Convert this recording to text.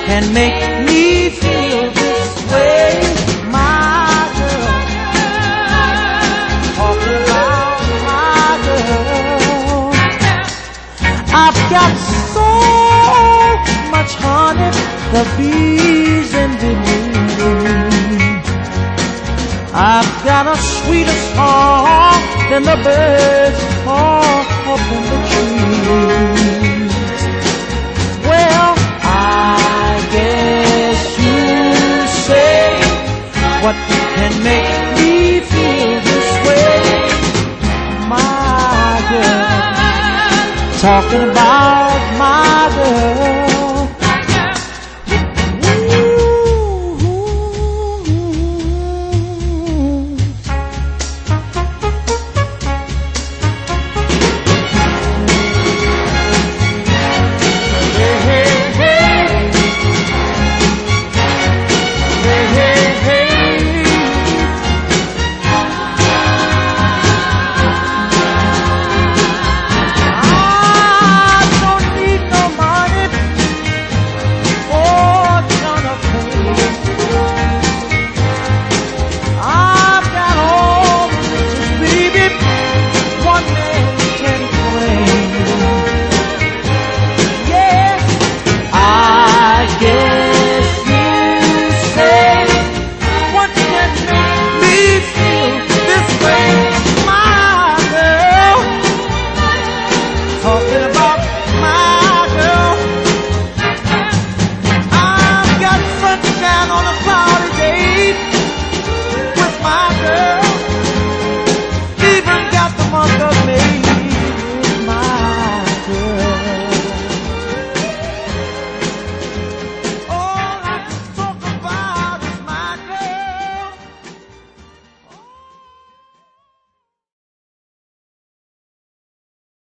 can make me feel this way, my girl. Talking about my girl. I've got so much honey, the bees envy me. I've got a sweeter song than the birds talk up in the trees. Well, I guess you say what can make me feel this way, my girl. Talking about